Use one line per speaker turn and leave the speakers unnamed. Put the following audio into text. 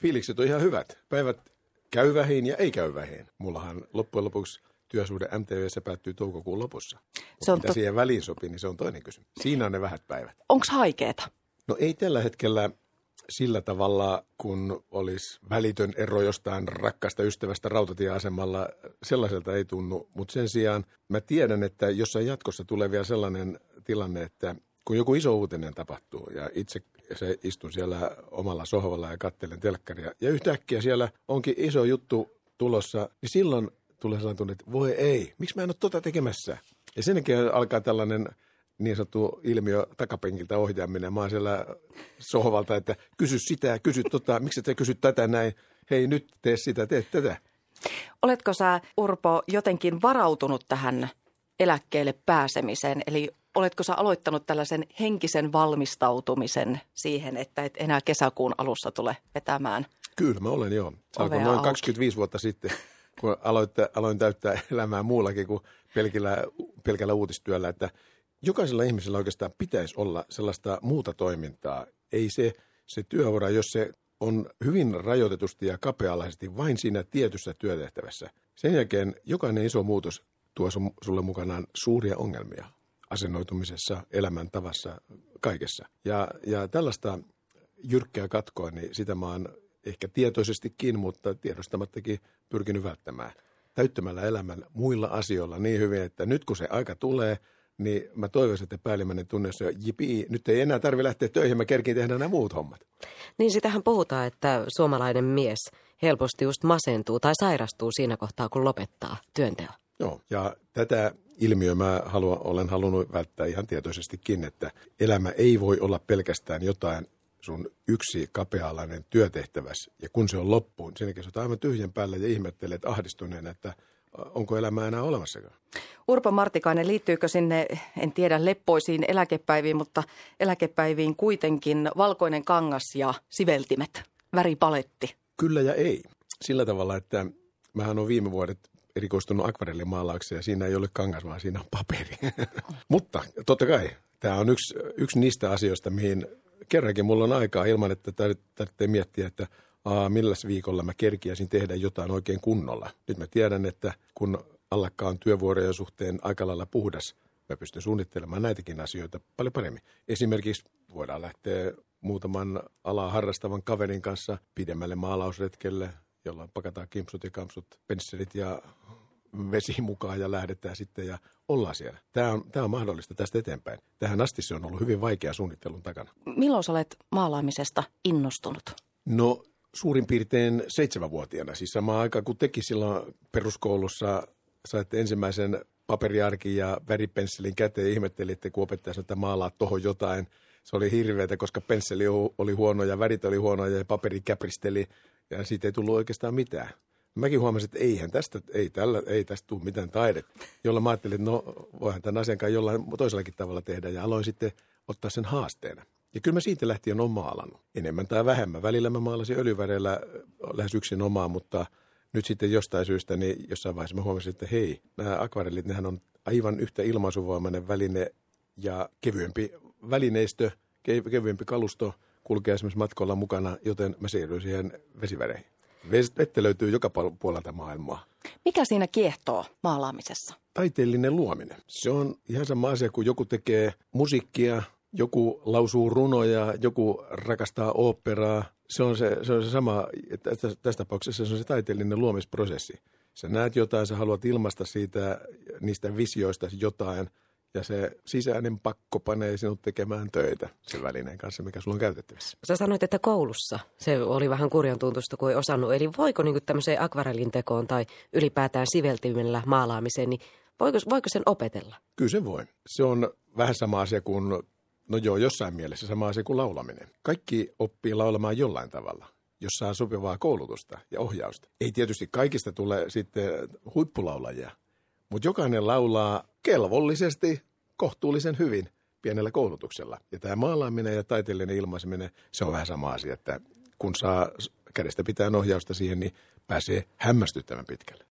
fiilikset on ihan hyvät. Päivät käy vähin ja ei käy vähin. Mullahan loppujen lopuksi työsuhde MTV:ssä päättyy toukokuun lopussa. Mitä siihen väliin sopii, niin se on toinen kysymys. Siinä on ne vähät päivät.
Onko haikeeta?
No ei tällä hetkellä sillä tavalla, kun olisi välitön ero jostain rakkaasta ystävästä rautatieasemalla. Sellaiselta ei tunnu, mutta sen sijaan mä tiedän, että jossain jatkossa tulee vielä sellainen tilanne, että kun joku iso uutinen tapahtuu ja itse se istun siellä omalla sohvalla ja katselen telkkaria ja yhtäkkiä siellä onkin iso juttu tulossa, niin silloin tulee sellainen tunne, että voi ei, miksi mä en ole tota tekemässä? Ja sen jälkeen alkaa tällainen niin sanottu ilmiö takapenkiltä ohjaaminen. Mä oon siellä sohvalta, että kysy sitä, kysy tota, miksi et kysy tätä näin? Hei nyt tee sitä, tee tätä.
Oletko sä, Urpo, jotenkin varautunut tähän eläkkeelle pääsemiseen? Eli oletko sä aloittanut tällaisen henkisen valmistautumisen siihen, että et enää kesäkuun alussa tule vetämään?
Kyllä mä olen joo. Se alkoi noin 25 vuotta sitten, kun aloin täyttää elämää muullakin kuin pelkällä uutistyöllä, että jokaisella ihmisellä oikeastaan pitäisi olla sellaista muuta toimintaa. Ei se työura, jos se on hyvin rajoitetusti ja kapea-alaisesti vain siinä tietyssä työtehtävässä. Sen jälkeen jokainen iso muutos tuo sulle mukanaan suuria ongelmia asennoitumisessa, elämäntavassa, kaikessa. Ja tällaista jyrkkää katkoa, niin sitä mä oon ehkä tietoisestikin, mutta tiedostamattakin pyrkinyt välttämään. Täyttämällä elämän muilla asioilla niin hyvin, että nyt kun se aika tulee, niin mä toivoisin, että päällimmäinen tunne on jipii, nyt ei enää tarvitse lähteä töihin, mä kerkin tehdä nämä muut hommat.
Niin sitähän puhutaan, että suomalainen mies helposti just masentuu tai sairastuu siinä kohtaa, kun lopettaa työnteon.
Joo, ja tätä ilmiöä olen halunnut välttää ihan tietoisestikin, että elämä ei voi olla pelkästään jotain sun yksi kapea-alainen työtehtäväs, ja kun se on loppuun, sen jälkeen sä oot aivan tyhjän päällä ja ihmettelet ahdistuneena, että onko elämää enää olemassakaan.
Urpo Martikainen, liittyykö sinne, en tiedä, leppoisiin eläkepäiviin, mutta eläkepäiviin kuitenkin valkoinen kangas ja siveltimet, väripaletti?
Kyllä ja ei. Sillä tavalla, että mähän olen viime vuodet erikoistunut akvarellimaalaukseen ja siinä ei ole kangas, vaan siinä on paperi. Mutta totta kai tämä on yksi niistä asioista, mihin kerrankin mulla on aikaa ilman, että tarvitsee miettiä, että milläs viikolla mä kerkiäisin tehdä jotain oikein kunnolla. Nyt mä tiedän, että kun allakka on työvuorojen suhteen aika lailla puhdas, mä pystyn suunnittelemaan näitäkin asioita paljon paremmin. Esimerkiksi voidaan lähteä muutaman alaa harrastavan kaverin kanssa pidemmälle maalausretkelle, jolloin pakataan kimpsut ja kampsut, pensselit ja vesi mukaan ja lähdetään sitten ja ollaan siellä. Tämä on mahdollista tästä eteenpäin. Tähän asti se on ollut hyvin vaikea suunnittelun takana.
Milloin sä olet maalaamisesta innostunut?
No suurin piirtein 7-vuotiaana. Siis samaan aikaan kun teki silloin peruskoulussa, saitte ensimmäisen paperiarkin ja väripensselin käteen ja ihmettelitte, kun opettaja sanoi, että maalaa tohon jotain. Se oli hirveätä, koska pensseli oli huono ja värit oli huonoja ja paperi käpristeli ja siitä ei tullut oikeastaan mitään. Mäkin huomasin, että ei tästä tule mitään taidetta, jolla mä ajattelin, että no voihan tämän asian kanssa jollain toisellakin tavalla tehdä ja aloin sitten ottaa sen haasteena. Ja kyllä mä siitä lähtien olen maalannut. Enemmän tai vähemmän. Välillä mä maalasin öljyväreillä lähes yksin omaa, mutta nyt sitten jostain syystä, niin jossain vaiheessa mä huomasin, että hei, nämä akvarellit, nehän on aivan yhtä ilmaisuvoimainen väline ja kevyempi välineistö, kevyempi kalusto kulkee esimerkiksi matkoilla mukana, joten mä siirryin siihen vesiväreihin. Vettä löytyy joka puolelta maailmaa.
Mikä siinä kiehtoo maalaamisessa? Taiteellinen
luominen. Se on ihan sama asia, kun joku tekee musiikkia, joku lausuu runoja, joku rakastaa oopperaa. Se on se sama, että tässä tapauksessa se on se taiteellinen luomisprosessi. Sä näet jotain, sä haluat ilmaista niistä visioista jotain, ja se sisäinen pakko panee sinut tekemään töitä sen välineen kanssa, mikä sulla on käytettävissä.
Sä sanoit, että koulussa se oli vähän kurjan tuntusta, kun ei osannut. Eli voiko niin kuin tämmöiseen akvarellin tekoon tai ylipäätään siveltimellä maalaamiseen, niin voiko sen opetella?
Kyllä se voi. Se on vähän sama asia kuin, no joo, jossain mielessä sama asia kuin laulaminen. Kaikki oppii laulamaan jollain tavalla, jos saa sopivaa koulutusta ja ohjausta. Ei tietysti kaikista tule sitten huippulaulajia, mutta jokainen laulaa kelvollisesti, kohtuullisen hyvin pienellä koulutuksella. Ja tämä maalaaminen ja taiteellinen ilmaiseminen, se on vähän sama asia, että kun saa kädestä pitää ohjausta siihen, niin pääsee hämmästyttävän pitkälle.